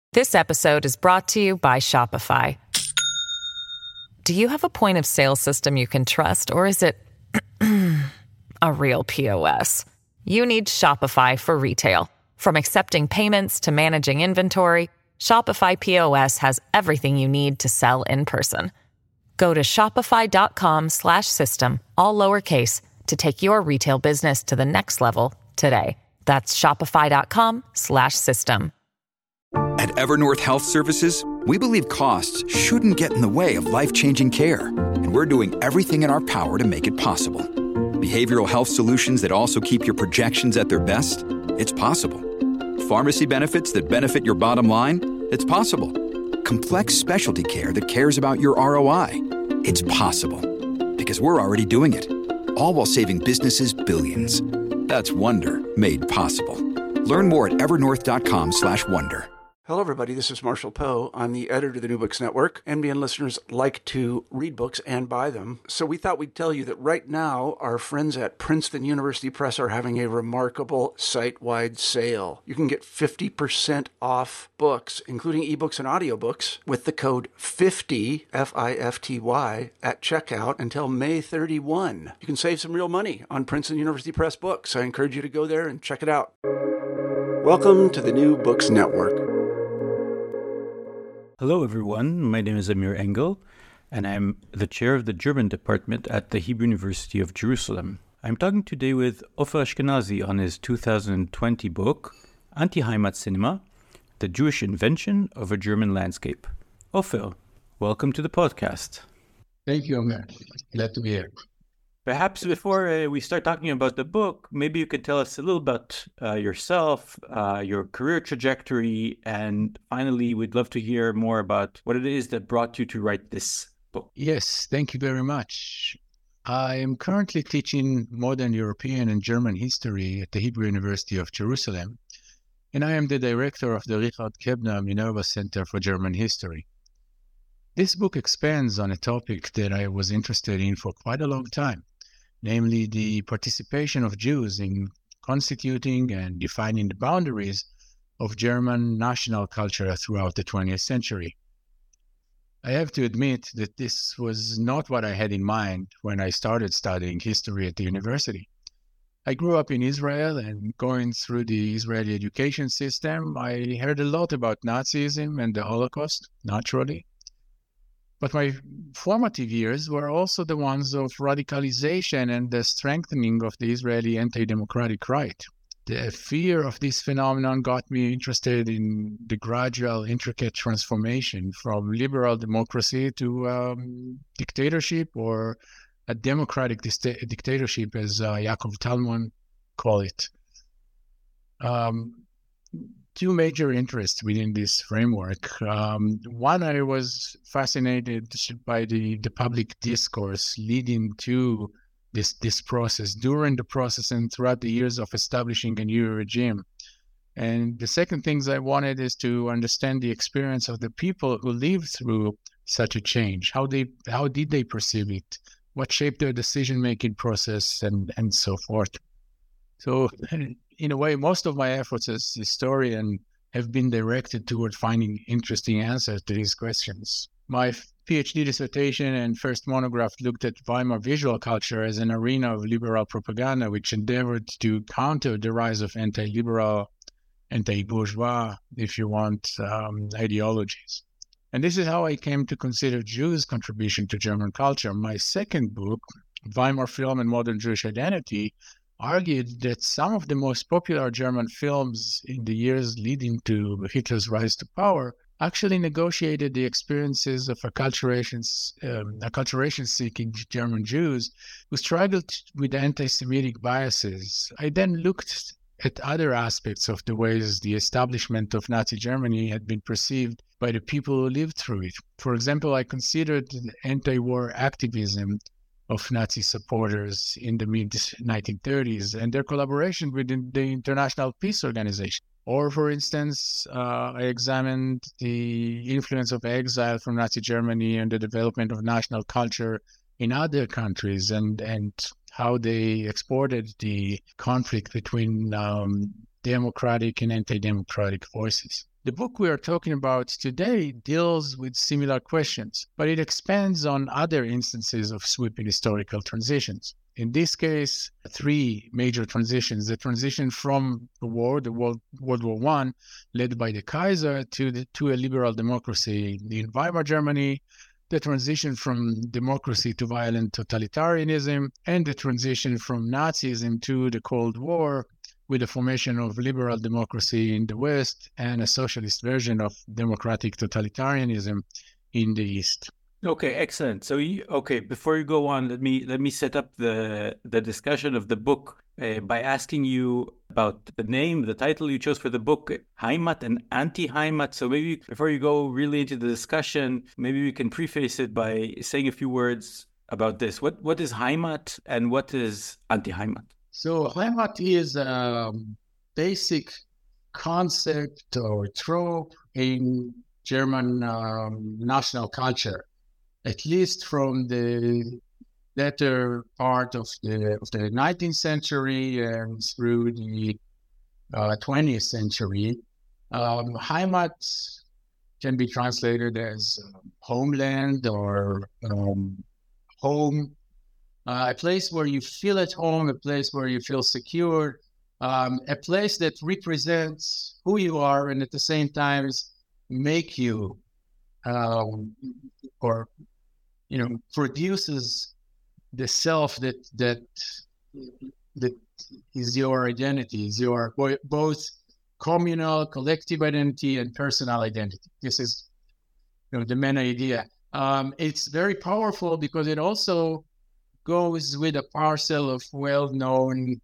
This episode is brought to you by Shopify. Do you have a point of sale system you can trust, or is it a real POS? You need Shopify for retail. From accepting payments to managing inventory, Shopify POS has everything you need to sell in person. Go to shopify.com/system, all lowercase, to take your retail business to the next level today. That's shopify.com/system. At Evernorth Health Services, we believe costs shouldn't get in the way of life-changing care, and we're doing everything in our power to make it possible. Behavioral health solutions that also keep your projections at their best? It's possible. Pharmacy benefits that benefit your bottom line? It's possible. Complex specialty care that cares about your ROI? It's possible. Because we're already doing it. All while saving businesses billions. That's Wonder made possible. Learn more at evernorth.com/wonder. Hello, everybody. This is Marshall Poe. I'm the editor of the New Books Network. NBN listeners like to read books and buy them. So we thought we'd tell you that right now, our friends at Princeton University Press are having a remarkable site-wide sale. You can get 50% off books, including ebooks and audiobooks, with the code 50, F-I-F-T-Y, at checkout until May 31. You can save some real money on Princeton University Press books. I encourage you to go there and check it out. Welcome to the New Books Network. Hello, everyone. My name is Amir Engel, and I'm the chair of the German department at the Hebrew University of Jerusalem. I'm talking today with Ofer Ashkenazi on his 2020 book, Anti-Heimat Cinema, The Jewish Invention of a German Landscape. Ofer, welcome to the podcast. Thank you, Amir. Glad to be here. Perhaps before we start talking about the book, maybe you could tell us a little about yourself, your career trajectory, and finally, we'd love to hear more about what it is that brought you to write this book. Yes, thank you very much. I am currently teaching modern European and German history at the Hebrew University of Jerusalem, and I am the director of the Richard Kebner Minerva Center for German History. This book expands on a topic that I was interested in for quite a long time, namely the participation of Jews in constituting and defining the boundaries of German national culture throughout the 20th century. I have to admit that this was not what I had in mind when I started studying history at the university. I grew up in Israel, and going through the Israeli education system, I heard a lot about Nazism and the Holocaust, naturally. But my formative years were also the ones of radicalization and the strengthening of the Israeli anti-democratic right. The fear of this phenomenon got me interested in the gradual, intricate transformation from liberal democracy to dictatorship, or a democratic dictatorship, as Yaakov Talmon call it. Two major interests within this framework. One, I was fascinated by the public discourse leading to this process, during the process and throughout the years of establishing a new regime. And the second things I wanted is to understand the experience of the people who lived through such a change. How did they perceive it? What shaped their decision-making process, and so forth. So in a way, most of my efforts as historian have been directed toward finding interesting answers to these questions. My PhD dissertation and first monograph looked at Weimar visual culture as an arena of liberal propaganda, which endeavored to counter the rise of anti-liberal, anti-bourgeois, if you want, ideologies. And this is how I came to consider Jews' contribution to German culture. My second book, Weimar Film and Modern Jewish Identity, argued that some of the most popular German films in the years leading to Hitler's rise to power actually negotiated the experiences of acculturation-seeking German Jews who struggled with anti-Semitic biases. I then looked at other aspects of the ways the establishment of Nazi Germany had been perceived by the people who lived through it. For example, I considered the anti-war activism of Nazi supporters in the mid-1930s and their collaboration with the International Peace Organization. Or, for instance, I examined the influence of exile from Nazi Germany and the development of national culture in other countries, and how they exported the conflict between democratic and anti-democratic forces. The book we are talking about today deals with similar questions, but it expands on other instances of sweeping historical transitions. In this case, three major transitions: the transition from the war, World War I, led by the Kaiser, to a liberal democracy in Weimar Germany, the transition from democracy to violent totalitarianism, and the transition from Nazism to the Cold War, with the formation of liberal democracy in the West and a socialist version of democratic totalitarianism in the East. Okay, excellent. So, before you go on, let me set up the discussion of the book by asking you about the name, the title you chose for the book, Heimat and Anti-Heimat. So maybe before you go really into the discussion, maybe we can preface it by saying a few words about this. What is Heimat and what is Anti-Heimat? So Heimat is a basic concept or trope in German national culture, at least from the latter part of the 19th century and through the 20th century. Heimat can be translated as homeland or home. A place where you feel at home, a place where you feel secure, a place that represents who you are and at the same time make you produces the self that is your identity, is your both communal, collective identity and personal identity. This is the main idea. It's very powerful because it also goes with a parcel of well-known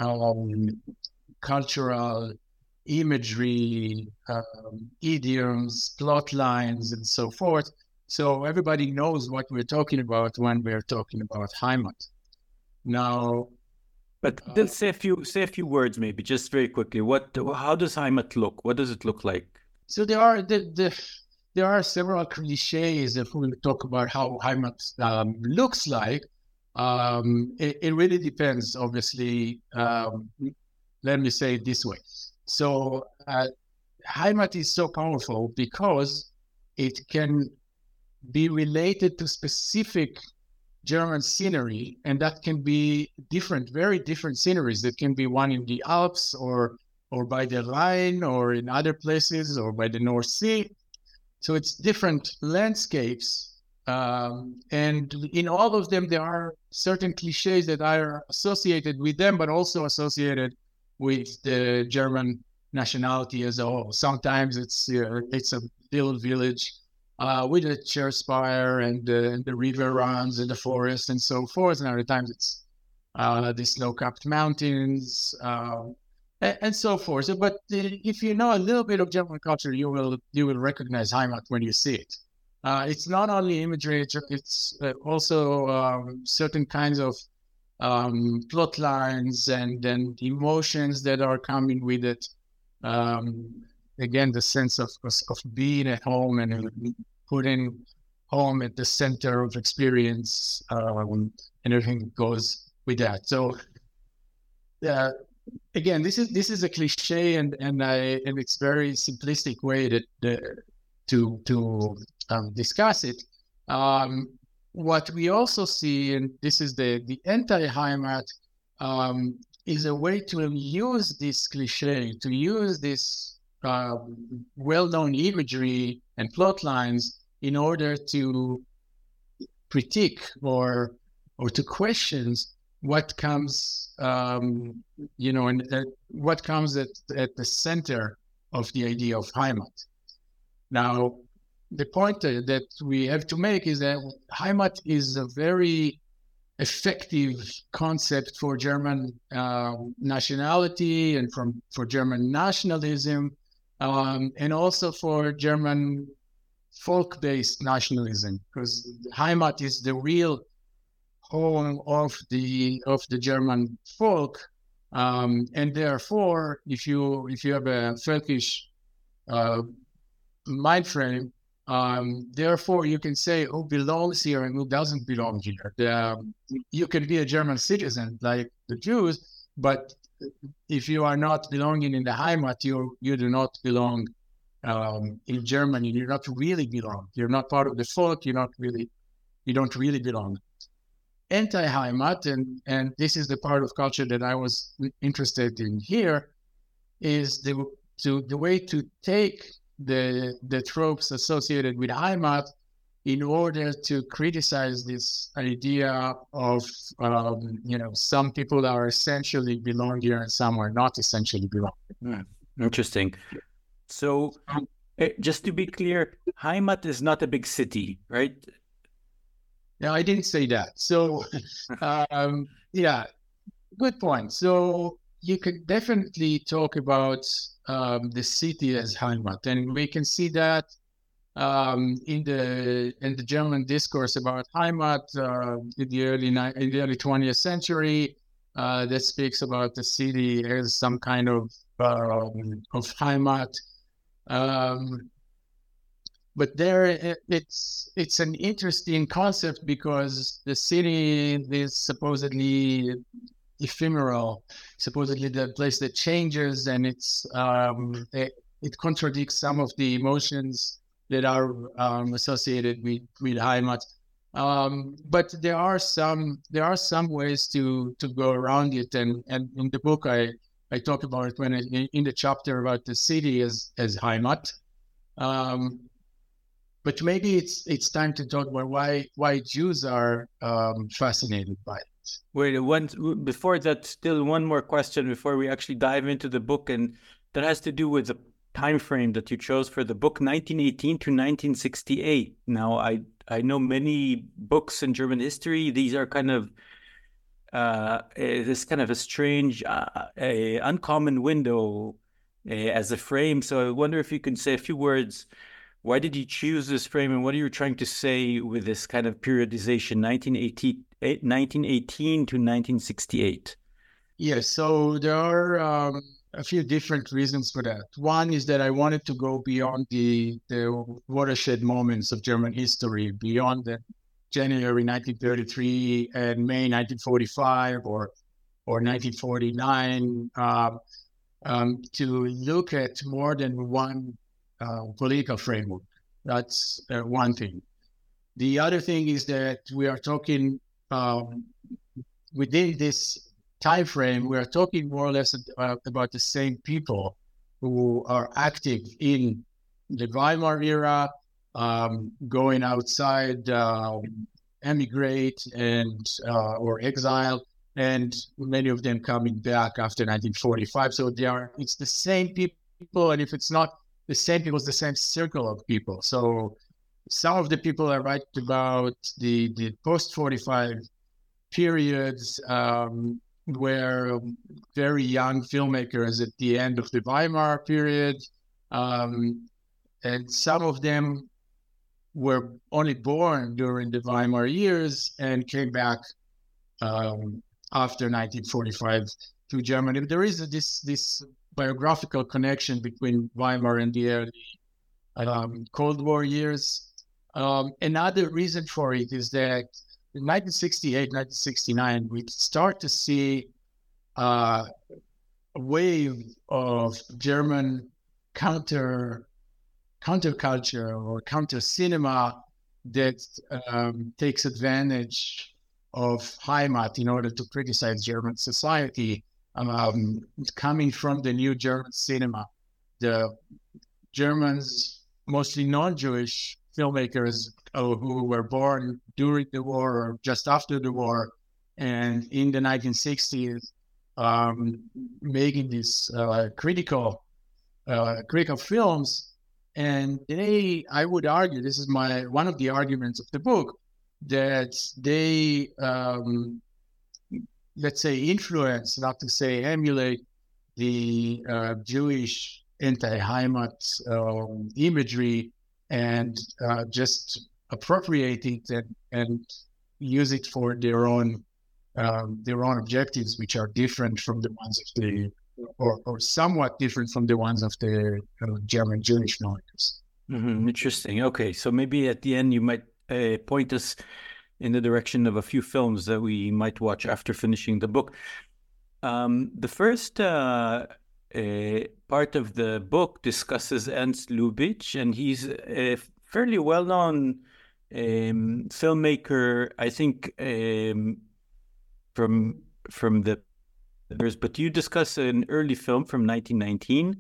cultural imagery, idioms, plot lines, and so forth. So everybody knows what we're talking about when we're talking about Heimat. Now, but let's say a few words, maybe just very quickly. How does Heimat look? What does it look like? So there are several cliches if we talk about how Heimat looks like. It really depends, obviously. Let me say it this way. So Heimat is so powerful because it can be related to specific German scenery, and that can be different, very different sceneries. That can be one in the Alps or by the Rhine or in other places or by the North Sea. So it's different landscapes. And in all of them, there are certain cliches that are associated with them, but also associated with the German nationality as a whole. Sometimes it's a little village with a church spire and the river runs in the forest and so forth. And other times it's the snow-capped mountains and so forth. So, but if you know a little bit of German culture, you will recognize Heimat when you see it. It's not only imagery; it's also certain kinds of plot lines and emotions that are coming with it. Again, the sense of being at home and putting home at the center of experience, and everything that goes with that. So, again, this is a cliche, and it's very simplistic way to discuss it. What we also see, and this is the anti-Heimat, is a way to use this cliche, to use this well-known imagery and plot lines in order to critique or to question what comes, and what comes at the center of the idea of Heimat. Now, the point that we have to make is that Heimat is a very effective concept for German nationality and for German nationalism, and also for German folk-based nationalism, because Heimat is the real home of the German folk, and therefore, if you have a folkish mind frame, therefore you can say who belongs here and who doesn't belong here. You can be a German citizen like the Jews, but if you are not belonging in the Heimat, you do not belong in Germany, you not really belong. You're not part of the folk. You don't really belong. Anti-Heimat, and this is the part of culture that I was interested in here, is the way to take the tropes associated with Heimat in order to criticize this idea of some people are essentially belong here and some are not essentially belong. Interesting. So just to be clear, Heimat is not a big city, right? No, I didn't say that. So, good point. So you could definitely talk about the city as Heimat, and we can see that in the German discourse about Heimat in the early 20th century, that speaks about the city as some kind of Heimat. But there, it's an interesting concept because the city is supposedly ephemeral, supposedly the place that changes, and it contradicts some of the emotions that are associated with Heimat. But there are some ways to go around it, and in the book I talk about it in the chapter about the city as Heimat. But maybe it's time to talk about why Jews are fascinated by it. Wait, before that, still one more question before we actually dive into the book, and that has to do with the time frame that you chose for the book, 1918 to 1968. Now, I know many books in German history. These are kind of this kind of a strange, uncommon window as a frame. So I wonder if you can say a few words. Why did you choose this frame, and what are you trying to say with this kind of periodization, 1918 to 1968? Yes, so there are a few different reasons for that. One is that I wanted to go beyond the watershed moments of German history, beyond the January 1933 and May 1945 or 1949, to look at more than one political framework. That's one thing. The other thing is that we are talking within this time frame, we are talking more or less about the same people who are active in the Weimar era, going outside, emigrate and or exile, and many of them coming back after 1945. So it's the same people, and if it's not the same people, it's the same circle of people. So some of the people I write about the post-45 periods were very young filmmakers at the end of the Weimar period, and some of them were only born during the Weimar years and came back after 1945 to Germany. But there is this biographical connection between Weimar and the early Cold War years. Another reason for it is that in 1968, 1969, we start to see a wave of German counterculture or counter cinema that takes advantage of Heimat in order to criticize German society, coming from the new German cinema. The Germans, mostly non-Jewish filmmakers who were born during the war or just after the war, and in the 1960s, making these critical films. And I would argue, this is one of the arguments of the book, that they, let's say, influence, not to say emulate, the Jewish anti-Heimat imagery, and just appropriate it and use it for their own objectives, which are different from the ones of the, or somewhat different from the ones of the German Jewish filmmakers. Mm-hmm. Interesting. Okay, so maybe at the end you might point us in the direction of a few films that we might watch after finishing the book. The first part of the book discusses Ernst Lubitsch, and he's a fairly well-known filmmaker, I think, from the years. But you discuss an early film from 1919.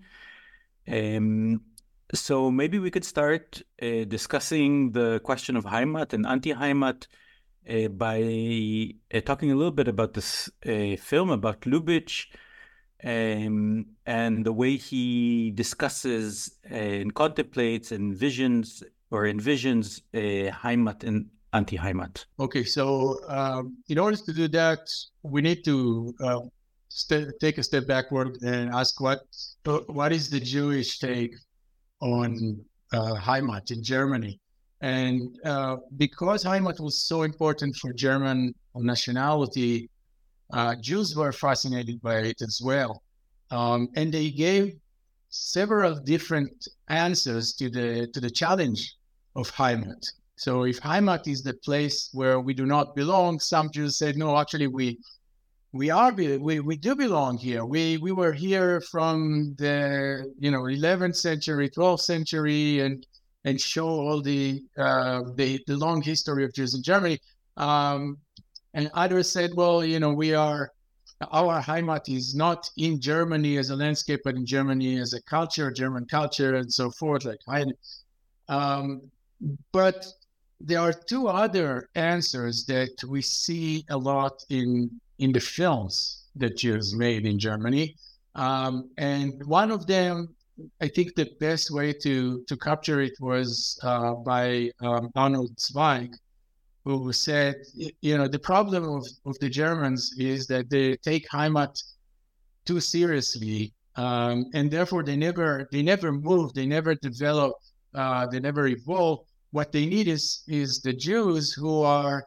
So maybe we could start discussing the question of Heimat and anti-Heimat by talking a little bit about this film, about Lubitsch, and the way he discusses and contemplates and envisions Heimat and anti-Heimat. Okay, so in order to do that, we need to take a step backward and ask what is the Jewish take on Heimat in Germany. And because Heimat was so important for German nationality, Jews were fascinated by it as well. And they gave several different answers to the challenge of Heimat. So if Heimat is the place where we do not belong, some Jews said, no, actually we do belong here. We were here from the 11th century, 12th century, and show all the long history of Jews in Germany. And others said, well, our Heimat is not in Germany as a landscape, but in Germany as a culture, German culture, and so forth, like Heine. But there are two other answers that we see a lot in the films that Jews made in Germany. And one of them, I think the best way to capture it was by Arnold Zweig, who said, the problem of the Germans is that they take Heimat too seriously, and therefore they never move, they never develop, they never evolve. What they need is the Jews who are,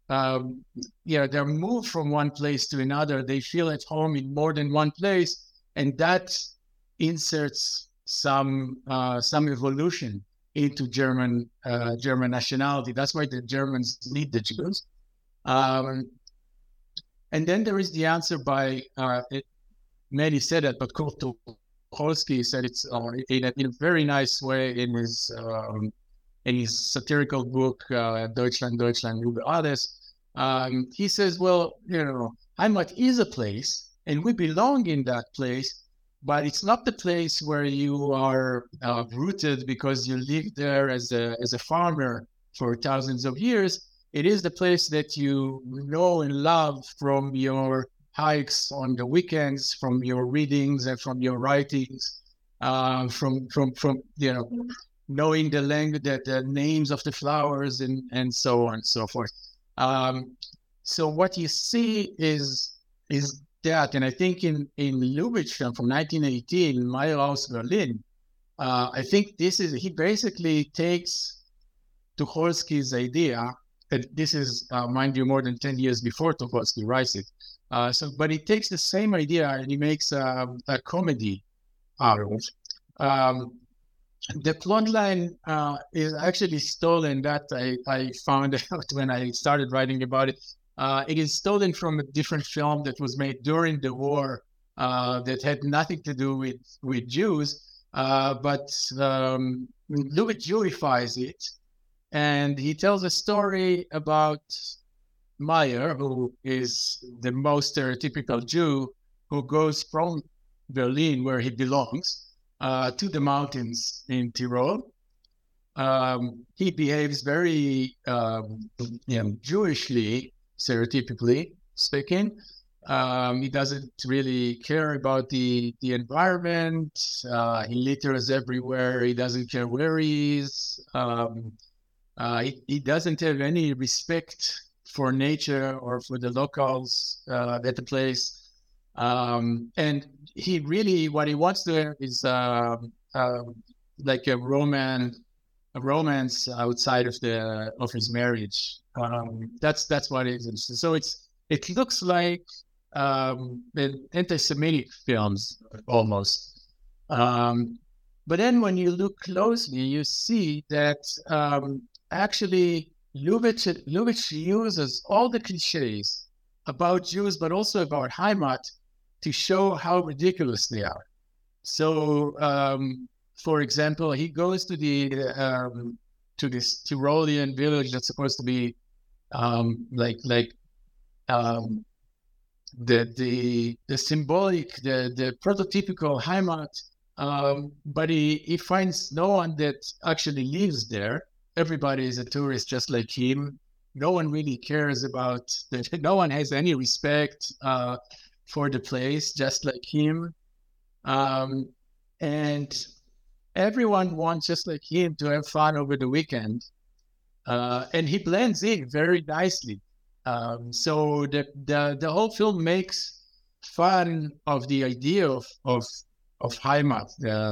they're moved from one place to another. They feel at home in more than one place, and that inserts some evolution into German nationality. That's why the Germans need the Jews. And then there is the answer by, many said that, but Kurt Tucholsky said it in a very nice way in his satirical book, Deutschland, über alles. He says, well, Heimat is a place, and we belong in that place, but it's not the place where you are rooted because you live there as a farmer for thousands of years. It is the place that you know and love from your hikes on the weekends, from your readings and from your writings, from knowing the language, the names of the flowers, and so on and so forth. So what you see is that, and I think in Lubitsch film from 1918, Meyer aus Berlin, I think he basically takes Tucholsky's idea, and this is, mind you, more than 10 years before Tucholsky writes it. But he takes the same idea and he makes a comedy out of it. The plot line is actually stolen. That I found out when I started writing about it. It is stolen from a different film that was made during the war that had nothing to do with Jews, but Lubitsch Jewifies it, and he tells a story about Meyer, who is the most stereotypical Jew, who goes from Berlin, where he belongs, to the mountains in Tyrol. He behaves very Jewishly, stereotypically speaking. He doesn't really care about the environment. He litters everywhere. He doesn't care where he is. He doesn't have any respect for nature or for the locals at the place. And he really, what he wants to have is like a romance outside of his marriage. That's what it is. So it looks like anti-Semitic films almost. But then when you look closely, you see that actually Lubitsch uses all the cliches about Jews, but also about Heimat, to show how ridiculous they are. For example, he goes to this Tyrolean village that's supposed to be the symbolic, the prototypical Heimat, but he finds no one that actually lives there. Everybody is a tourist just like him. No one really cares about no one has any respect for the place, just like him. And everyone wants, just like him, to have fun over the weekend. And he blends in very nicely. So the whole film makes fun of the idea of Heimat,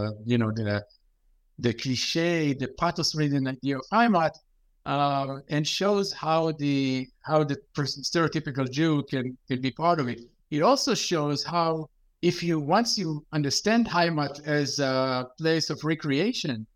the cliche, the pathos-ridden idea of Heimat, and shows how the stereotypical Jew can be part of it. It also shows how once you understand Heimat as a place of recreation,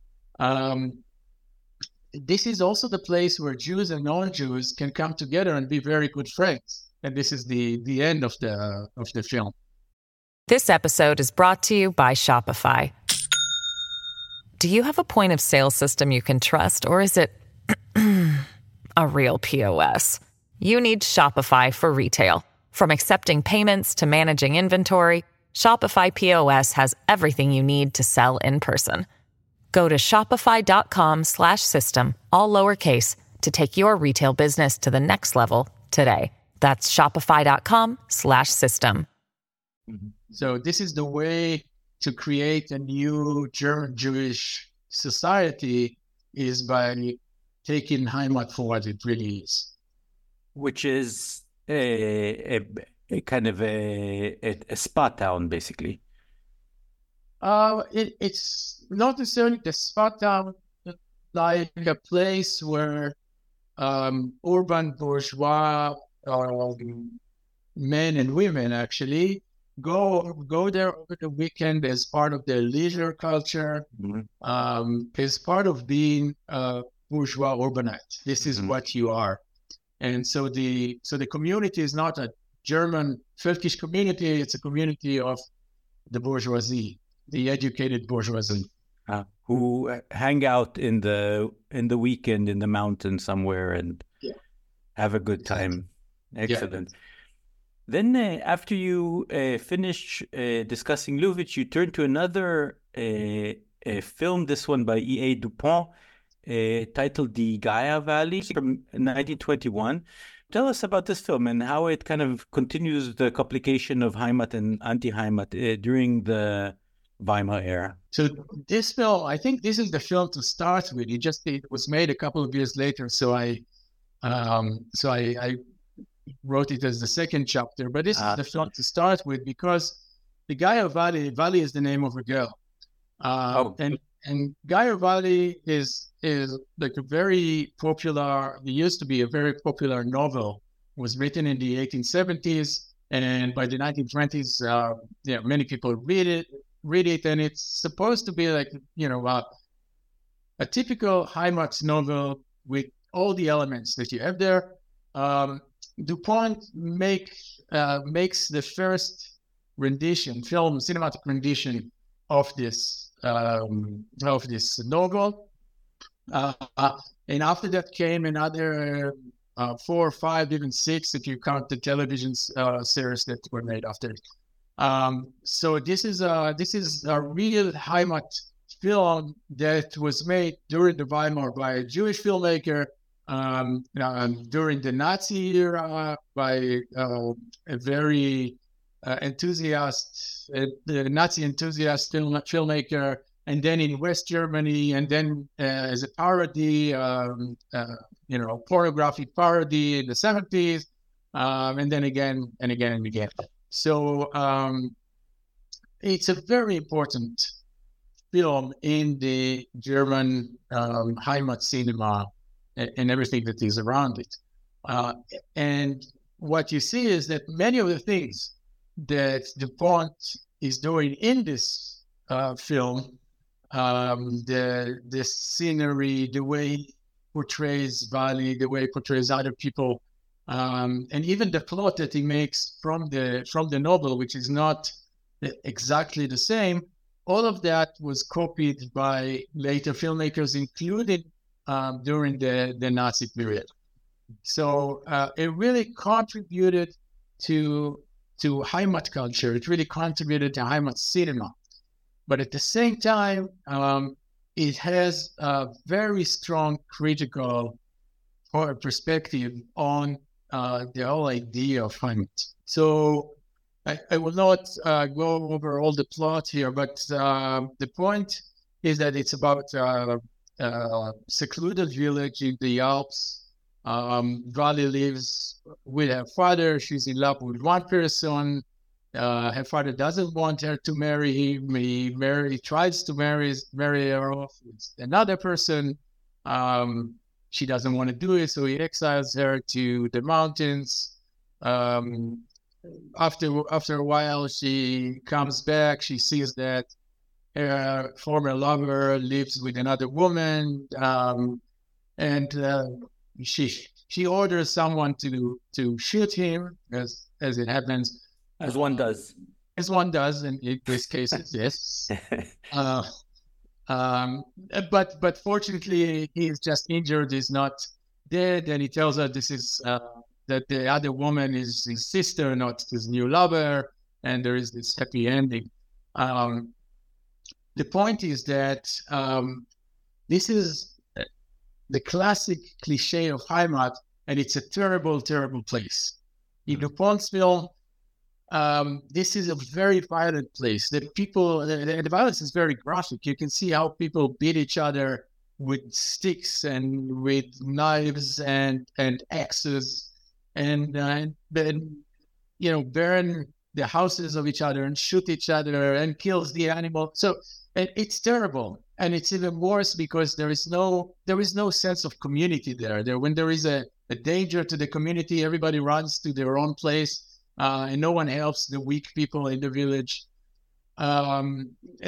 this is also the place where Jews and non-Jews can come together and be very good friends. And this is the end of the film. This episode is brought to you by Shopify. Do you have a point of sale system you can trust, or is it a real POS? You need Shopify for retail. From accepting payments to managing inventory, Shopify POS has everything you need to sell in person. Go to shopify.com/system, all lowercase, to take your retail business to the next level today. That's shopify.com/system. So this is the way to create a new German Jewish society, is by taking Heimat for what it really is. Which is a kind of a spa town, basically. It's not necessarily the spot town, like a place where urban bourgeois men and women actually go there over the weekend as part of their leisure culture, as part of being bourgeois urbanite. This is what you are. And so the community is not a German Völkisch community, it's a community of the bourgeoisie, the educated bourgeoisie. Who hang out in the weekend in the mountains somewhere and have a good time. Excellent. Yeah. Then after you finish discussing Lubitsch, you turn to another film, this one by E.A. Dupont, titled The Gaia Valley from 1921. Tell us about this film and how it kind of continues the complication of Heimat and anti-Heimat during the Weimar era. So this film, I think this is the film to start with. It was made a couple of years later, so I wrote it as the second chapter. But this is the film to start with because the Gaia Valley is the name of a girl, and Gaia Valley is like a very popular. It used to be a very popular novel. It was written in the 1870s, and by the 1920s, many people read it, and it's supposed to be like a typical Heimat novel with all the elements that you have there. Dupont makes the first cinematic rendition of this novel, and after that came another 4 or 5, even 6 if you count the television series that were made after it. So this is a real Heimat film that was made during the Weimar by a Jewish filmmaker, during the Nazi era by a very Nazi enthusiast filmmaker, and then in West Germany, and then as a parody, pornographic parody in the 70s, and then again and again and again. So it's a very important film in the German Heimat cinema and everything that is around it. And what you see is that many of the things that Dupont is doing in this film, the scenery, the way he portrays Valley, the way he portrays other people, and even the plot that he makes from the novel, which is not exactly the same, all of that was copied by later filmmakers, including during the Nazi period. So it really contributed to Heimat culture. It really contributed to Heimat cinema. But at the same time, it has a very strong critical perspective on the whole idea of Heimat. So I will not go over all the plot here, but the point is that it's about a secluded village in the Alps. Vali lives with her father. She's in love with one person. Her father doesn't want her to marry him. He tries to marry her off with another person. She doesn't want to do it, so he exiles her to the mountains. After a while, she comes back. She sees that her former lover lives with another woman, and she orders someone to shoot him, as it happens, as one does. As one does in this case, yes. But fortunately, he is just injured. He's not dead, and he tells her this is that the other woman is his sister, not his new lover, and there is this happy ending. The point is that this is the classic cliche of Heimat, and it's a terrible, terrible place. In Dupont's film, this is a very violent place. The violence is very graphic. You can see how people beat each other with sticks and with knives and axes, and then burn the houses of each other and shoot each other and kills the animal. So it's terrible, and it's even worse because there is no sense of community there. When there is a danger to the community, everybody runs to their own place. And no one helps the weak people in the village. And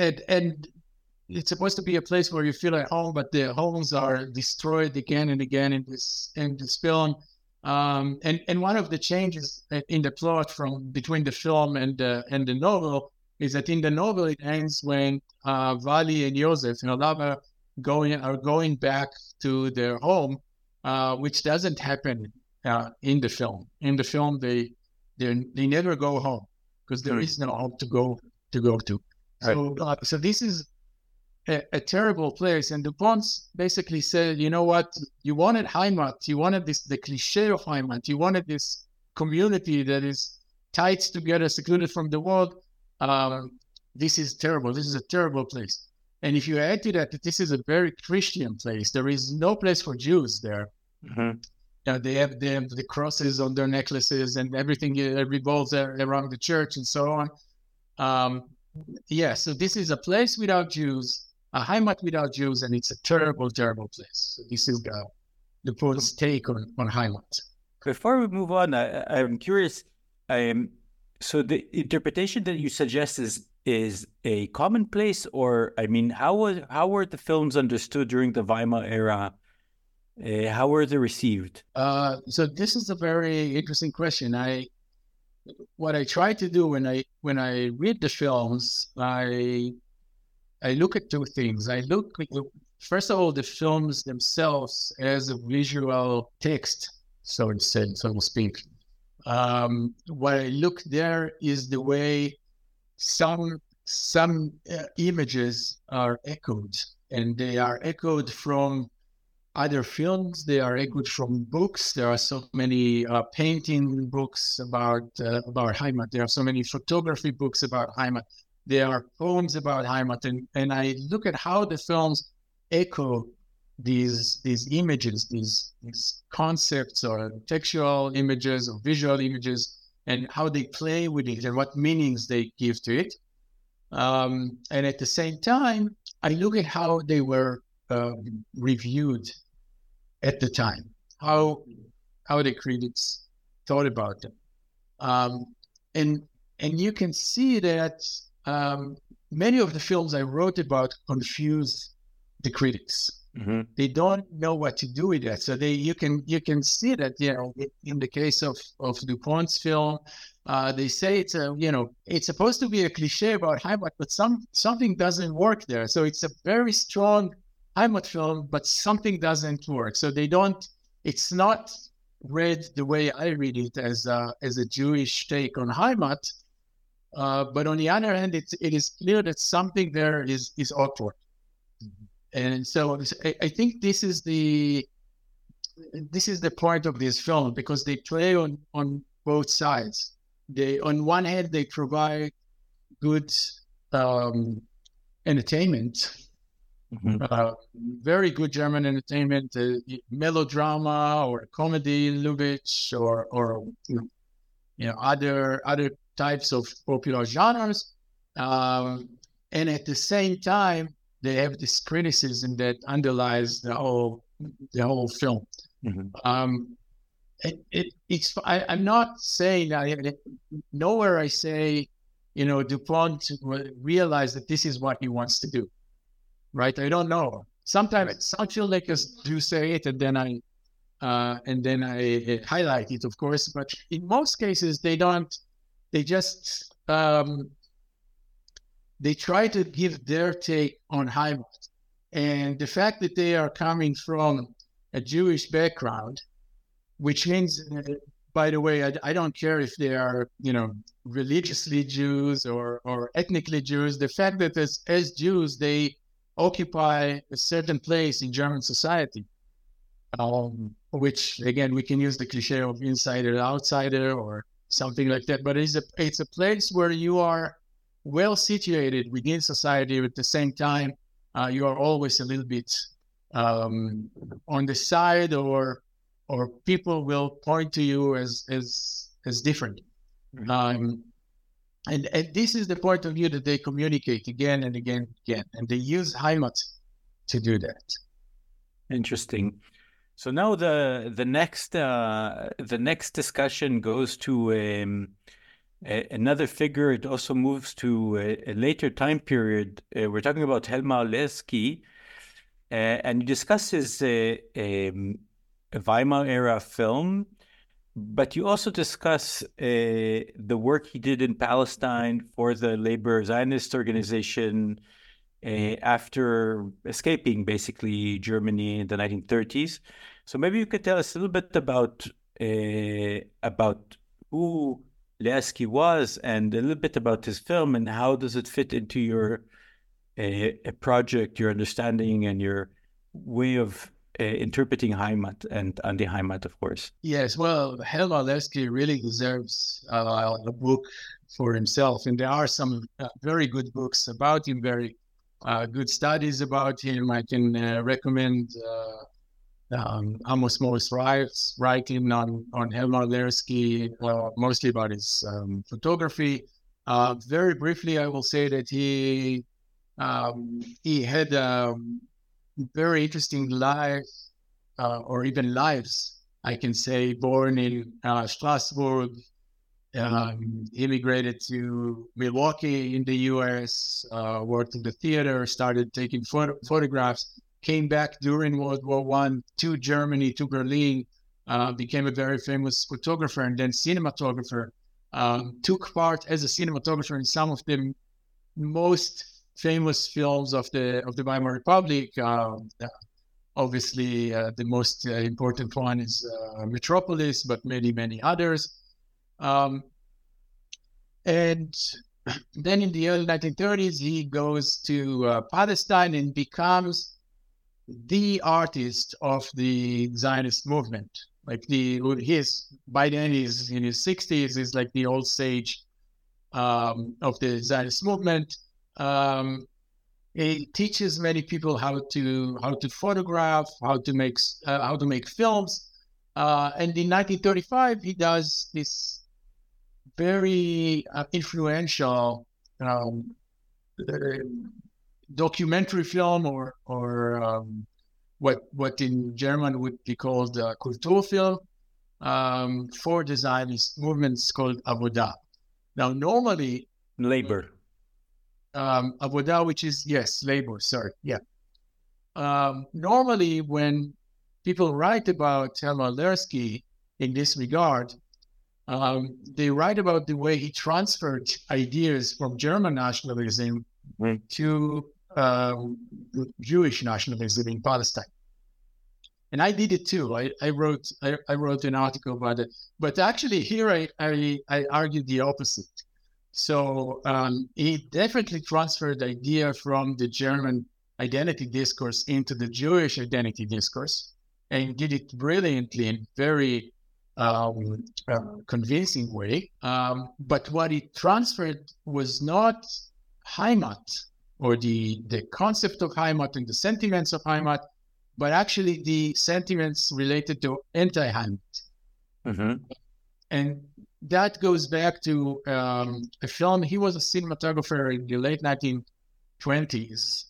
it's supposed to be a place where you feel at home, but the homes are destroyed again and again in this film. And one of the changes in the plot between the film and the novel is that in the novel it ends when Vali and Joseph, her lover, are going back to their home, which doesn't happen in the film. In the film, they never go home because there is no home to go to. Right. So this is a terrible place. And Dupont basically said, you know what? You wanted Heimat. You wanted the cliche of Heimat. You wanted this community that is tied together, secluded from the world. This is terrible. This is a terrible place. And if you add to that this is a very Christian place, there is no place for Jews there. Mm-hmm. They have the crosses on their necklaces and everything revolves around the church and so on. So this is a place without Jews, a Heimat without Jews, and it's a terrible, terrible place. So this is the Pope's take on Heimat. Before we move on, I'm curious. So the interpretation that you suggest is a commonplace, or how were the films understood during the Weimar era? How were they received? So this is a very interesting question. What I try to do when I read the films, I look at two things. I look, first of all, the films themselves as a visual text, so to speak. What I look there is the way some images are echoed, and they are echoed from other films. They are echoed from books. There are so many painting books about Heimat. There are so many photography books about Heimat. There are poems about Heimat, and I look at how the films echo these images, these concepts or textual images or visual images, and how they play with it and what meanings they give to it. And at the same time, I look at how they were reviewed at the time, how the critics thought about them. And you can see that many of the films I wrote about confuse the critics. Mm-hmm. They don't know what to do with that. So you can see that, in the case of Dupont's film, They say it's supposed to be a cliche about Heimat, but something doesn't work there. So it's a very strong Heimat film, but something doesn't work. So it's not read the way I read it as a Jewish take on Heimat. But on the other hand, it is clear that something there is awkward. And so I think this is the point of this film, because they play on both sides. On one hand, they provide good entertainment, very good German entertainment, melodrama or comedy, Lubitsch, or other types of popular genres, and at the same time, they have this criticism that underlies the whole film. I'm not saying that. Nowhere I say, Dupont realized that this is what he wants to do, right? I don't know. Sometimes some filmmakers do say it, and then I highlight it, of course. But in most cases, they don't. They just they try to give their take on Heimat, and the fact that they are coming from a Jewish background, which means, by the way, I don't care if they are, religiously Jews or ethnically Jews. The fact that as Jews, they occupy a certain place in German society, which, again, we can use the cliche of insider, outsider, or something like that. But it's a place where you are well situated within society. At the same time, you are always a little bit on the side, or people will point to you as different. And this is the point of view that they communicate again and again and again, and they use Heimat to do that. Interesting. So now the next discussion goes to another figure. It also moves to a later time period. We're talking about Helmar Lersky, and he discusses a Weimar era film, but you also discuss the work he did in Palestine for the Labor Zionist organization after escaping basically Germany in the 1930s. So maybe you could tell us a little bit about who Lersky was and a little bit about his film, and how does it fit into your project, your understanding, and your way of interpreting Heimat and anti-Heimat, of course. Yes, well, Helmar Lersky really deserves a book for himself, and there are some very good books about him, very good studies about him. I can recommend Amos Morris Wright's writing on Helmar Lersky, mostly about his photography. Very briefly, I will say that he had very interesting life, or even lives, I can say. Born in Strasbourg, immigrated to Milwaukee in the U.S., worked in the theater, started taking photographs, came back during World War I to Germany, to Berlin, became a very famous photographer and then cinematographer, took part as a cinematographer in some of the most famous films of the Weimar Republic. Obviously, the most important one is Metropolis, but many others. And then in the early 1930s, he goes to Palestine and becomes the artist of the Zionist movement. By then he's in his 60s, is like the old sage of the Zionist movement. He teaches many people how to photograph, how to make films, and in 1935 he does this very influential documentary film, or what in German would be called Kulturfilm, for the Zionist movement. It's called Avodah. Now, normally labor. Avodah, which is, yes, labor, sorry. Yeah. Normally, when people write about Helmar Lersky in this regard, They write about the way he transferred ideas from German nationalism to Jewish nationalism in Palestine. And I did it too. I wrote an article about it. But actually here I argued the opposite. So he definitely transferred the idea from the German identity discourse into the Jewish identity discourse, and did it brilliantly and very convincing way. But what he transferred was not Heimat, or the concept of Heimat and the sentiments of Heimat, but actually the sentiments related to anti-Heimat. And that goes back to a film. He was a cinematographer in the late 1920s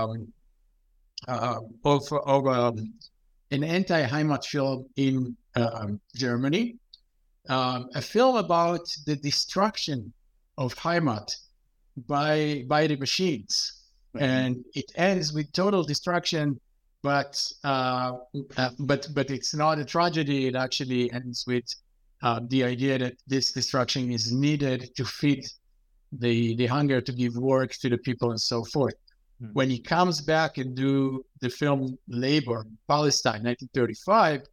of an anti-Heimat film in Germany, a film about the destruction of Heimat by the machines. And it ends with total destruction, but it's not a tragedy. It actually ends with the idea that this destruction is needed to feed the hunger, to give work to the people, and so forth. When he comes back and do the film Labor, Palestine, 1935,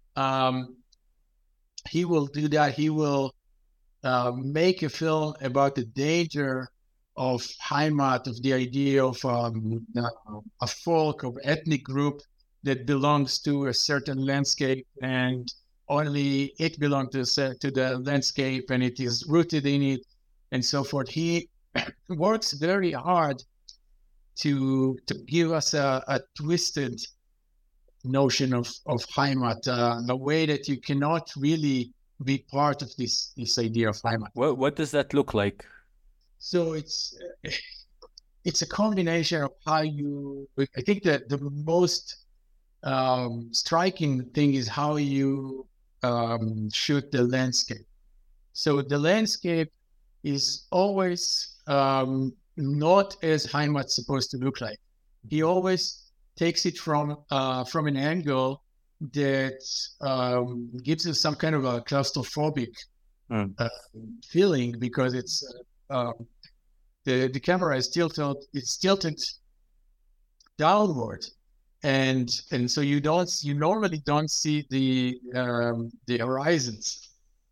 he will do that. He will make a film about the danger of Heimat, of the idea of a folk, of ethnic group that belongs to a certain landscape, and only it belongs to the landscape, and it is rooted in it, and so forth. He works very hard to give us a twisted notion of Heimat, a way that you cannot really be part of this idea of Heimat. What does that look like? So it's a combination of how you. I think that the most striking thing is how you shoot the landscape. So the landscape is always not as Heimat's supposed to look like. He always takes it from an angle that gives us some kind of a claustrophobic feeling, because it's the camera is tilted downward, and so you normally don't see the horizons,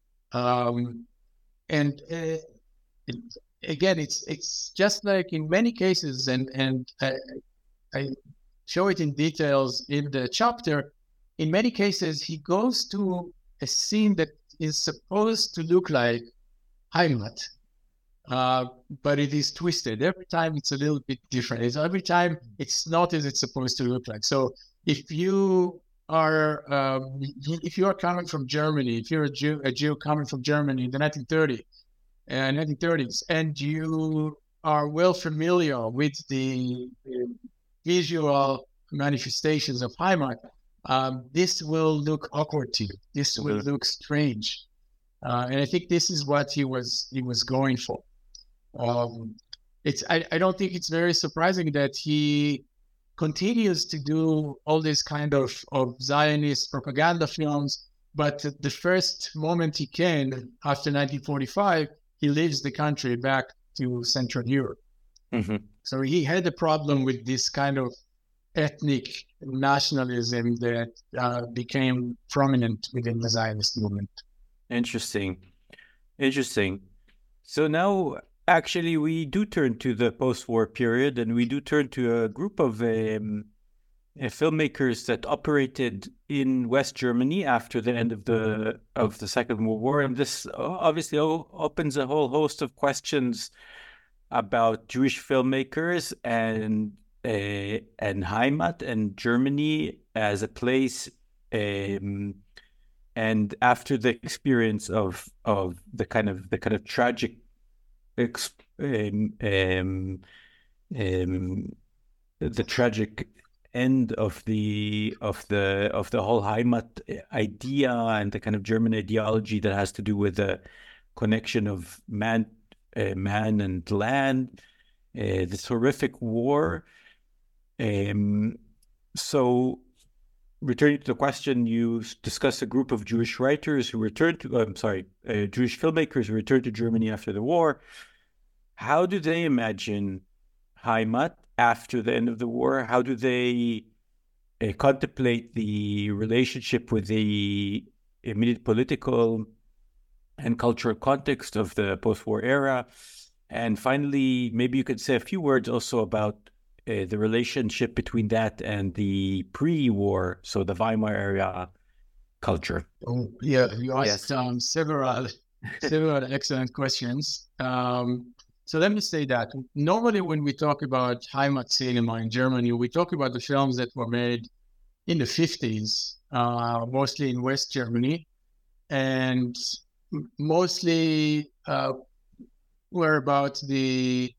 again, it's just like in many cases, and I show it in details in the chapter. In many cases, he goes to a scene that is supposed to look like Heimat, but it is twisted. Every time it's a little bit different. Every time it's not as it's supposed to look like. So if you are coming from Germany, if you're a Jew coming from Germany in the 1930s, and you are well familiar with the visual manifestations of Heimat, this will look awkward to you. This will look strange, and I think this is what he was going for. I don't think it's very surprising that he continues to do all this kind of Zionist propaganda films, but the first moment he can, after 1945, he leaves the country back to Central Europe. So he had a problem with this kind of ethnic nationalism that became prominent within the Zionist movement. Interesting. So now, actually, we do turn to the post-war period, and we do turn to a group of filmmakers that operated in West Germany after the end of the Second World War, and this obviously opens a whole host of questions about Jewish filmmakers and Heimat and Germany as a place, and after the experience of the kind of tragic the tragic end of the whole Heimat idea and the kind of German ideology that has to do with the connection of man and land, this horrific war. So returning to the question, you discussed a group of Jewish writers who returned to, Jewish filmmakers who returned to Germany after the war. How do they imagine Heimat after the end of the war? How do they contemplate the relationship with the immediate political and cultural context of the post-war era? And finally, maybe you could say a few words also about the relationship between that and the pre-war, so the Weimar era culture. Oh, yeah, you asked several excellent questions. So let me say that normally when we talk about Heimat cinema in Germany, we talk about the films that were made in the 50s, mostly in West Germany, and mostly were about the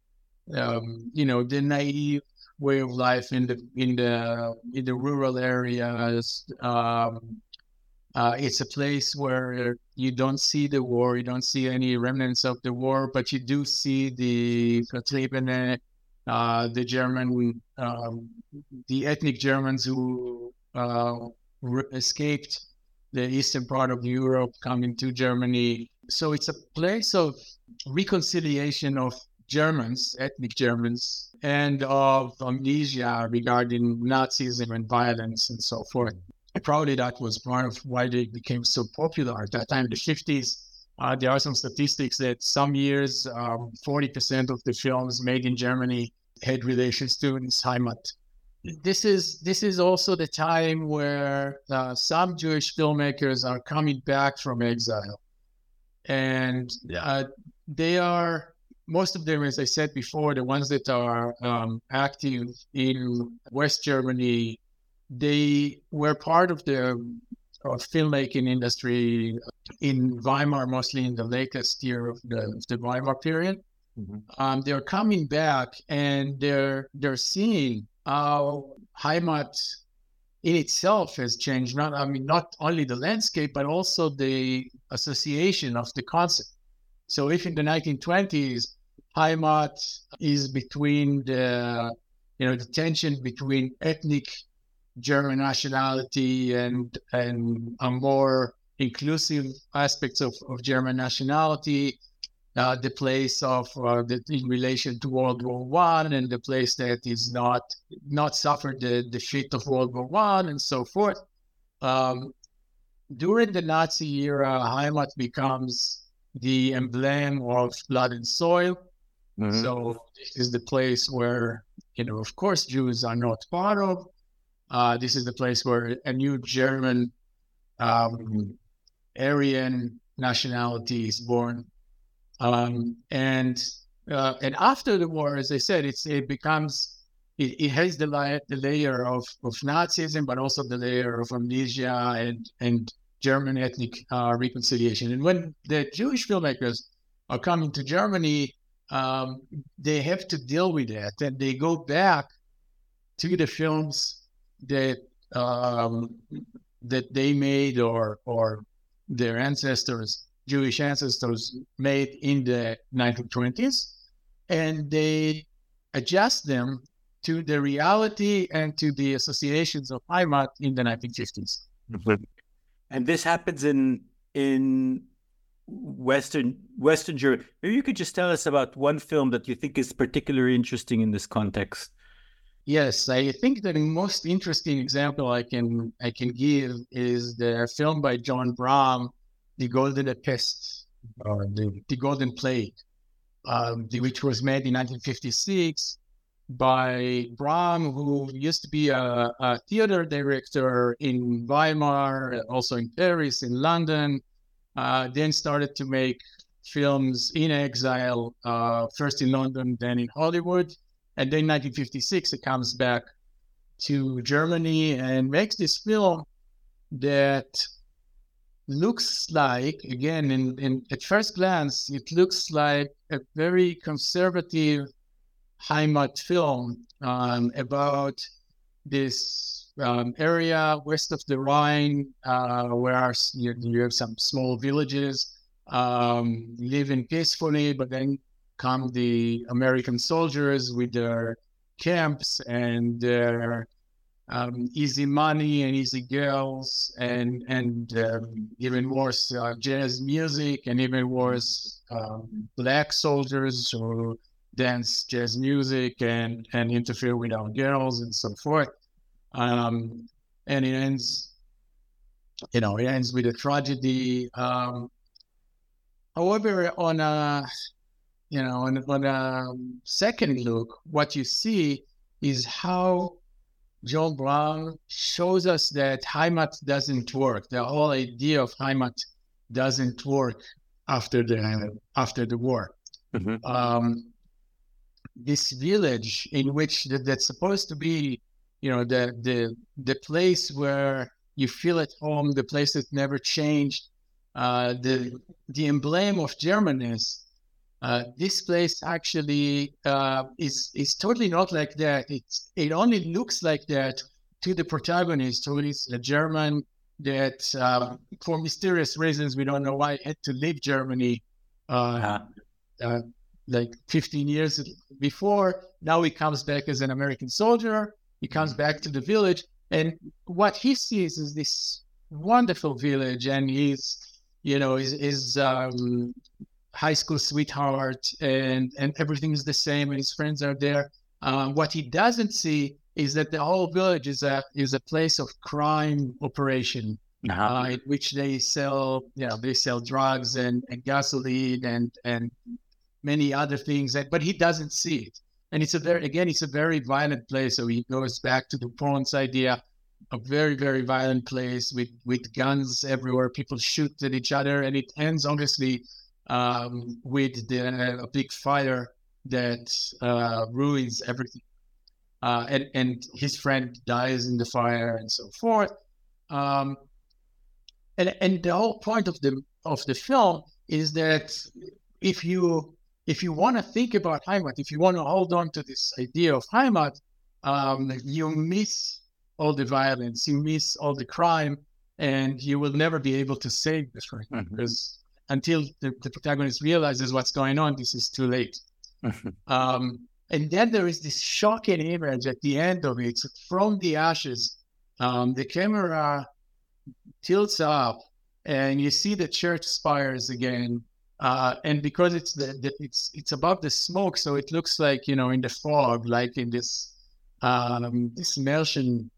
the naive way of life in the rural areas. It's a place where you don't see the war, you don't see any remnants of the war, but you do see the Vertriebene, the German, the ethnic Germans who escaped the eastern part of Europe coming to Germany. So it's a place of reconciliation of Germans, ethnic Germans, and of amnesia regarding Nazism and violence and so forth. Probably that was part of why they became so popular at that time, the 50s. There are some statistics that some years, 40% of the films made in Germany had relations to this Heimat. This is also the time where some Jewish filmmakers are coming back from exile. And they are, most of them, as I said before, the ones that are active in West Germany, they were part of the filmmaking industry in Weimar, mostly in the latest year of the Weimar period. Mm-hmm. They're coming back and they're seeing how Heimat in itself has changed. Not only the landscape, but also the association of the concept. So if in the 1920s, Heimat is between the tension between ethnic German nationality and a more inclusive aspects of German nationality, the place of in relation to World War I, and the place that is not suffered the defeat of World War I, and so forth. During the Nazi era, Heimat becomes the emblem of blood and soil. Mm-hmm. So this is the place where, of course, Jews are not part of. This is the place where a new German Aryan nationality is born. And after the war, as I said, it has the layer of Nazism, but also the layer of amnesia and German ethnic reconciliation. And when the Jewish filmmakers are coming to Germany, they have to deal with that, and they go back to the films that they made or their ancestors, Jewish ancestors, made in the 1920s, and they adjust them to the reality and to the associations of Heimat in the 1950s. And this happens in Western Germany. Maybe you could just tell us about one film that you think is particularly interesting in this context. Yes, I think that the most interesting example I can give is the film by John Bram, The Golden Pest, or the Golden Plague, which was made in 1956 by Bram, who used to be a theater director in Weimar, also in Paris, in London, then started to make films in exile, first in London, then in Hollywood. And then in 1956, it comes back to Germany and makes this film that looks like, again, at first glance, it looks like a very conservative Heimat film about this area west of the Rhine, where you have some small villages living peacefully, but then come the American soldiers with their camps and their easy money and easy girls, and even worse, jazz music, and even worse, black soldiers who dance jazz music and interfere with our girls and so forth. And it ends, it ends with a tragedy. However, on a second look, what you see is how John Brown shows us that Heimat doesn't work. The whole idea of Heimat doesn't work after the war. Mm-hmm. This village in which that's supposed to be, the place where you feel at home, the place that never changed, the emblem of Germanness. This place actually is totally not like that. It only looks like that to the protagonist, who is a German that, for mysterious reasons, we don't know why, had to leave Germany like 15 years before. Now he comes back as an American soldier. He comes back to the village, and what he sees is this wonderful village, and his high school sweetheart, and everything is the same, and his friends are there. What he doesn't see is that the whole village is a place of crime operation, in which they sell drugs and gasoline and many other things, but he doesn't see it. And it's a very violent place. So he goes back to Dupont's idea, a very, very violent place with guns everywhere. People shoot at each other, and it ends obviously with a big fire that ruins everything, and his friend dies in the fire, and so forth. And the whole point of the film is that if you want to think about Heimat, if you want to hold on to this idea of Heimat, you miss all the violence, you miss all the crime, and you will never be able to save this, right? Mm-hmm. Because until the protagonist realizes what's going on, this is too late. And then there is this shocking image at the end of it. So from the ashes, the camera tilts up, and you see the church spires again. And because it's above the smoke, so it looks like, in the fog, like in this Märchen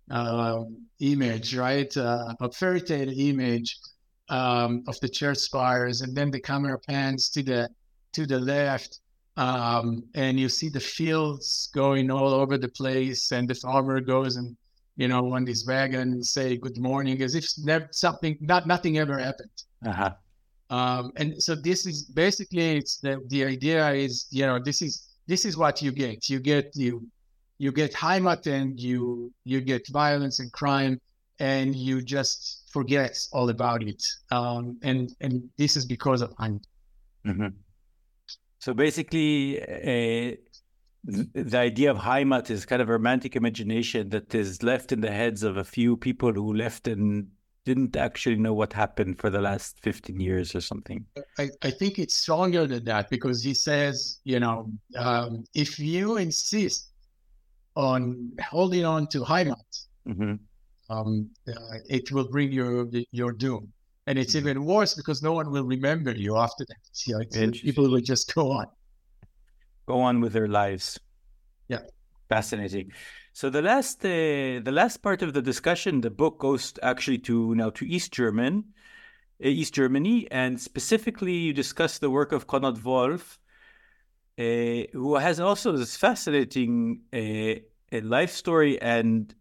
image, right? A fairy tale image of the church spires, and then the camera pans to the left, and you see the fields going all over the place, and the farmer goes and on this wagon and say good morning, as if nothing ever happened. Uh-huh. And so this is basically, it's the idea is, this is what you get. You get Heimat, and you get violence and crime, and you just forget all about it. And this is because of Heimat. Mm-hmm. So basically, the idea of Heimat is kind of a romantic imagination that is left in the heads of a few people who left and didn't actually know what happened for the last 15 years or something. I think it's stronger than that, because he says, if you insist on holding on to Heimat, mm-hmm. It will bring your doom. And it's even worse because no one will remember you after that. People will just go on with their lives. Yeah. Fascinating. So the last part of the discussion, the book goes actually to East Germany, and specifically you discuss the work of Konrad Wolf, who has also this fascinating life story, and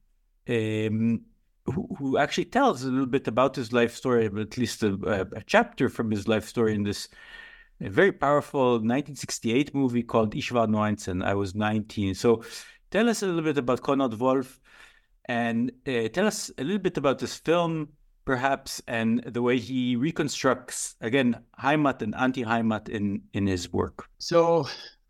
who actually tells a little bit about his life story, at least a chapter from his life story in this very powerful 1968 movie called Ich war 19, I was 19. So tell us a little bit about Konrad Wolf, and tell us a little bit about this film, perhaps, and the way he reconstructs, again, Heimat and anti-Heimat in his work. So,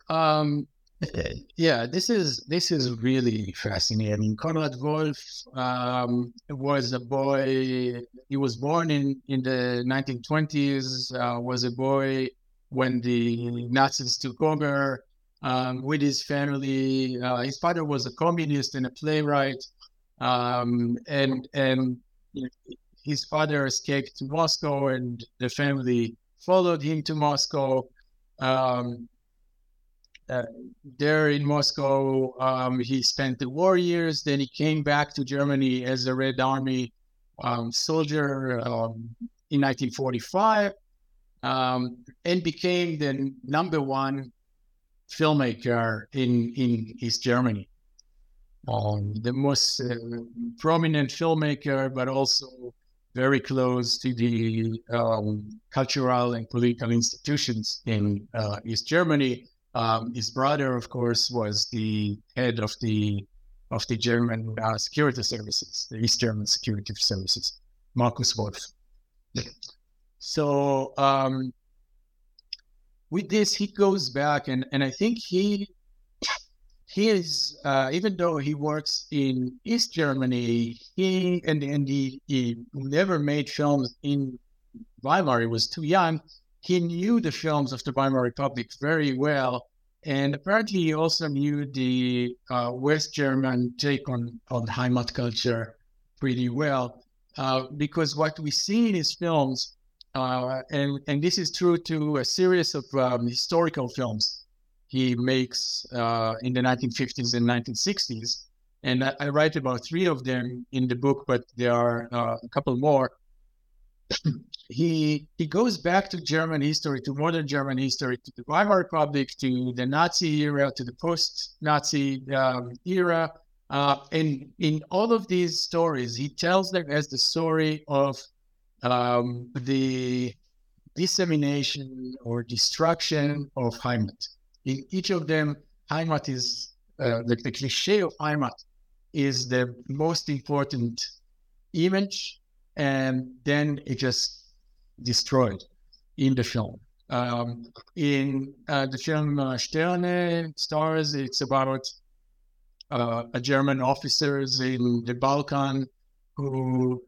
this is really fascinating. Konrad Wolf was a boy. He was born in the 1920s. Was a boy when the Nazis took over. With his family. His father was a communist and a playwright. and his father escaped to Moscow, and the family followed him to Moscow. There in Moscow, he spent the war years. Then he came back to Germany as a Red Army soldier in 1945, and became the #1 filmmaker in East Germany. The most prominent filmmaker, but also very close to the cultural and political institutions in East Germany. His brother, of course, was the head of the German security services, the East German security services, Markus Wolf. So with this, he goes back, and I think he is, even though he works in East Germany, he never made films in Weimar. He was too young. He knew the films of the Weimar Republic very well, and apparently he also knew the West German take on Heimat culture pretty well, because what we see in his films, and this is true to a series of historical films he makes in the 1950s and 1960s, and I write about 3 of them in the book, but there are a couple more. He goes back to German history, to modern German history, to the Weimar Republic, to the Nazi era, to the post-Nazi era. And in all of these stories, he tells them as the story of the dissemination or destruction of Heimat. In each of them, Heimat is, the cliche of Heimat is the most important image, and then it just destroyed in the film. In the film Stars, it's about a German officers in the Balkan who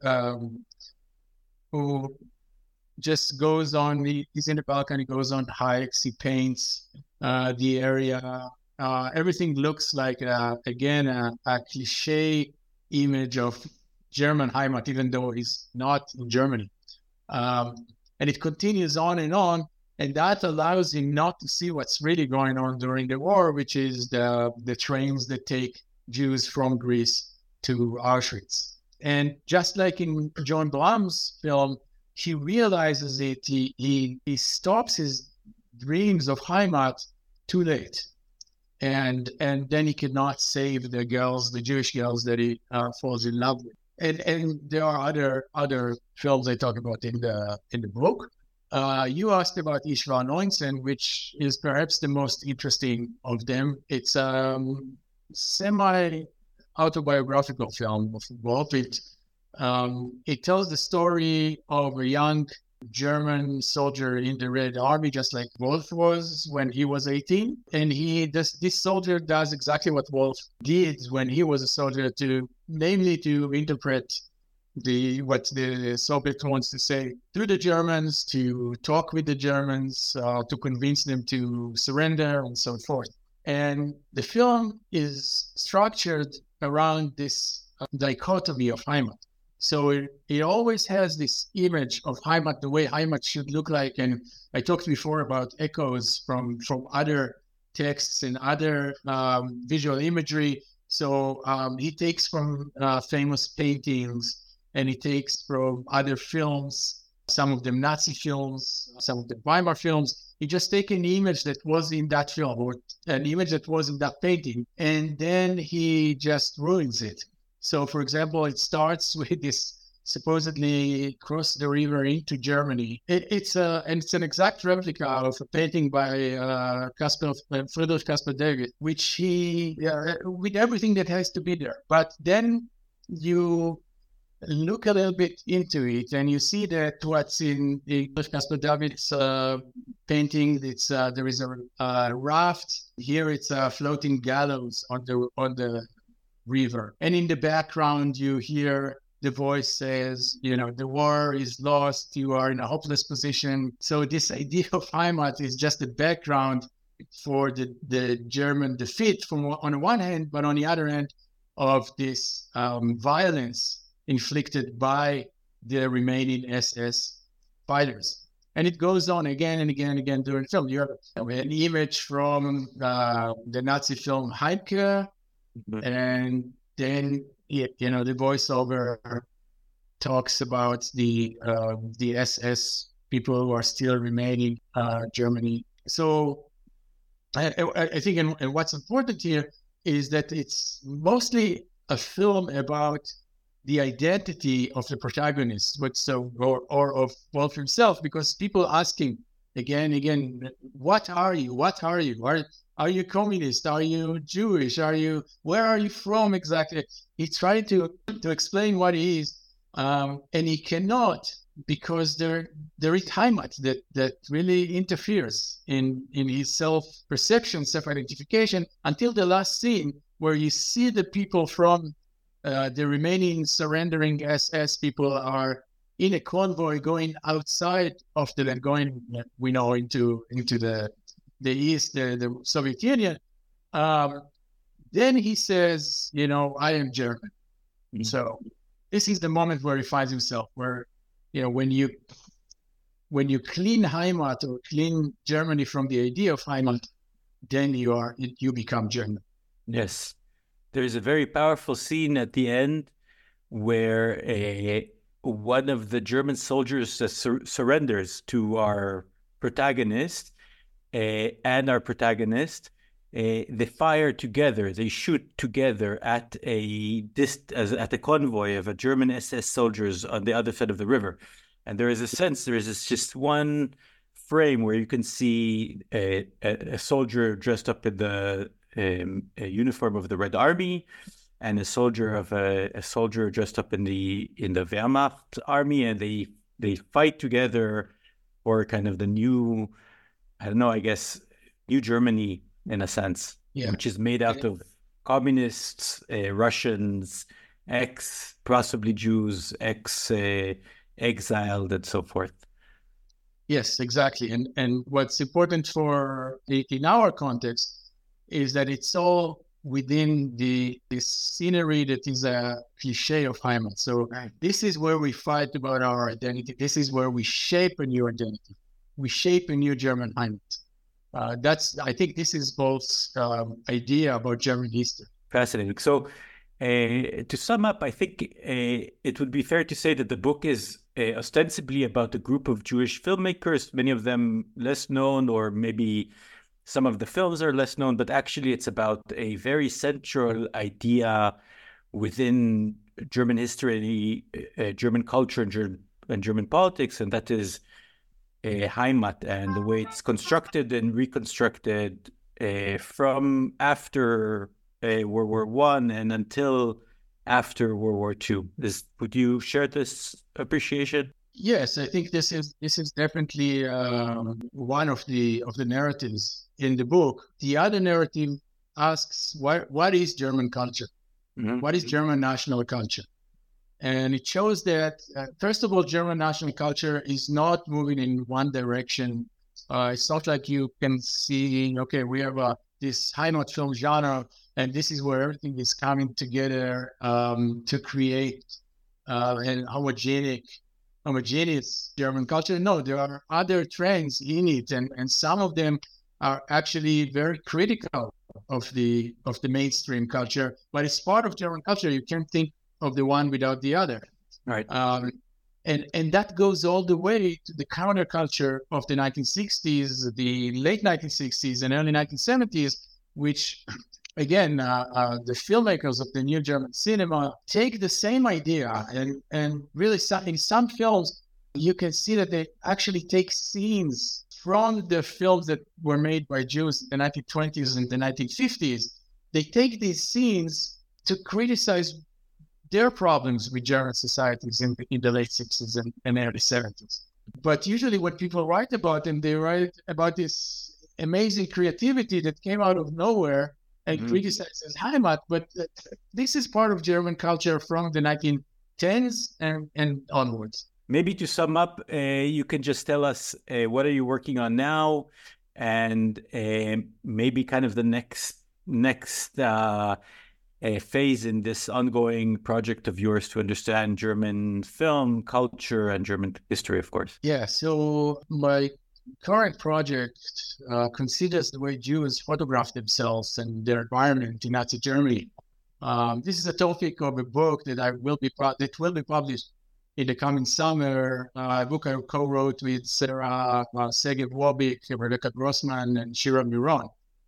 just goes on. He's in the Balkan. He goes on hikes. He paints the area. Everything looks like again a cliche image of German Heimat, even though he's not in Germany. And it continues on, and that allows him not to see what's really going on during the war, which is the trains that take Jews from Greece to Auschwitz. And just like in John Blum's film, he realizes it. He stops his dreams of Heimat too late, and then he cannot save the girls, the Jewish girls that he falls in love with. And there are other films I talk about in the book. You asked about Ich war 19, which is perhaps the most interesting of them. It's a semi-autobiographical film of Wolf. It tells the story of a young German soldier in the Red Army, just like Wolf was when he was 18. And this soldier does exactly what Wolf did when he was a soldier, namely to interpret what the Soviet wants to say to the Germans, to talk with the Germans, to convince them to surrender, and so forth. And the film is structured around this dichotomy of Heimat. So it always has this image of Heimat, the way Heimat should look like. And I talked before about echoes from other texts and other visual imagery. So he takes from famous paintings, and he takes from other films, some of them Nazi films, some of the Weimar films. He just takes an image that was in that film or an image that was in that painting, and then he just ruins it. So, for example, it starts with this supposedly cross the river into Germany. It's an exact replica of a painting by Friedrich Caspar David, which he with everything that has to be there. But then you look a little bit into it, and you see that what's in the Caspar David's painting, it's there is a raft. Here, it's a floating gallows on the river, and in the background you hear the voice says, the war is lost, you are in a hopeless position. So this idea of Heimat is just the background for the German defeat on the one hand, but on the other hand, of this violence inflicted by the remaining SS fighters. And it goes on again and again and again during the film. You have an image from the Nazi film Heimkehr, and then the voiceover talks about the SS people who are still remaining Germany. So I think, and what's important here is that it's mostly a film about the identity of the protagonist, or of Wolf himself, because people asking again and again, what are you? What are you? Are you communist? Are you Jewish? Where are you from exactly? He tried to explain what he is, and he cannot, because there is Heimat that really interferes in his self-perception, self-identification, until the last scene where you see the people from the remaining surrendering SS people are in a convoy going outside of the land, going, we know, into the East, the Soviet Union. Then he says, I am German. Mm-hmm. So this is the moment where he finds himself, where, when you clean Heimat or clean Germany from the idea of Heimat, then you become German. Yes. There's a very powerful scene at the end where one of the German soldiers surrenders to our protagonist and our protagonist. They fire together. They shoot together at a convoy of a German SS soldiers on the other side of the river, and there is just one frame where you can see a soldier dressed up in the a uniform of the Red Army, and a soldier dressed up in the Wehrmacht army, and they fight together for kind of the new, new Germany, in a sense, which is made out of communists, Russians, possibly Jews, exiled, and so forth. Yes, exactly. And what's important in our context is that it's all within the scenery that is a cliche of Heimat. So this is where we fight about our identity. This is where we shape a new identity. We shape a new German Heimat. I think this is Wolf's idea about German history. Fascinating. So to sum up, I think it would be fair to say that the book is ostensibly about a group of Jewish filmmakers, many of them less known, or maybe some of the films are less known, but actually it's about a very central idea within German history, German culture, and German politics, and that is Heimat, and the way it's constructed and reconstructed from after World War I and until after World War II. Would you share this appreciation? Yes, I think this is definitely one of the narratives in the book. The other narrative asks, what is German culture? Mm-hmm. What is German national culture? And it shows that, first of all, German national culture is not moving in one direction. It's not like you can see, okay, we have this Heimat film genre, and this is where everything is coming together to create an homogeneous German culture. No, there are other trends in it, and some of them are actually very critical of the mainstream culture. But it's part of German culture. You can't think of the one without the other. Right. And that goes all the way to the counterculture of the 1960s, the late 1960s and early 1970s, which, again, the filmmakers of the new German cinema take the same idea, and really in some films, you can see that they actually take scenes from the films that were made by Jews in the 1920s and the 1950s. They take these scenes to criticize their problems with German societies in the late 60s and early 70s. But usually when people write about them, they write about this amazing creativity that came out of nowhere and criticizes Heimat. But this is part of German culture from the 1910s and onwards. Maybe to sum up, you can just tell us what are you working on now, and maybe kind of the next a phase in this ongoing project of yours to understand German film, culture, and German history, of course. Yeah, so my current project considers the way Jews photograph themselves and their environment in Nazi Germany. This is a topic of a book that will be published in the coming summer. A book I co-wrote with Sarah Segev-Wobik, Rebecca Grossman, and Shira Miron.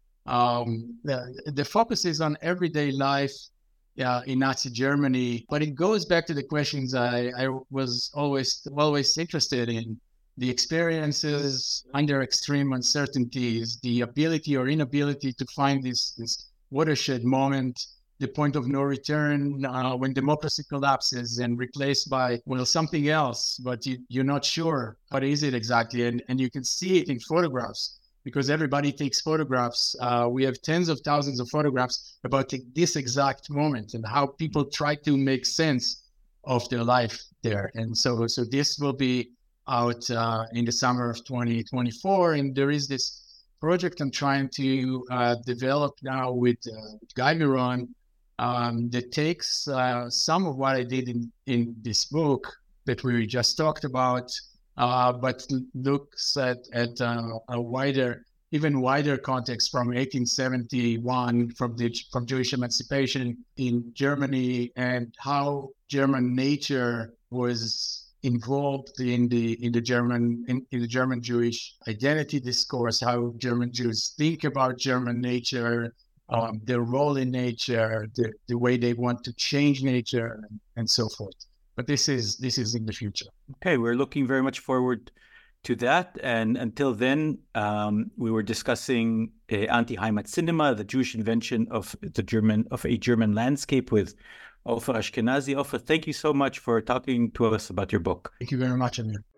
The focus is on everyday life in Nazi Germany, but it goes back to the questions I was always interested in: the experiences under extreme uncertainties, the ability or inability to find this watershed moment, the point of no return, when democracy collapses and replaced by, something else, but you're not sure what is it exactly. And you can see it in photographs because everybody takes photographs. We have tens of thousands of photographs about this exact moment and how people try to make sense of their life there. And so this will be out in the summer of 2024. And there is this project I'm trying to develop now with Guy Miron, that takes some of what I did in this book that we just talked about, but looks at a even wider context from 1871, from Jewish emancipation in Germany, and how German nature was involved in the German Jewish identity discourse, how German Jews think about German nature, their role in nature, the way they want to change nature, and so forth. But this is in the future. Okay, we're looking very much forward to that. And until then, we were discussing anti-Heimat cinema, the Jewish invention of a German landscape, with Ofer Ashkenazi. Ofer, thank you so much for talking to us about your book. Thank you very much, Amir.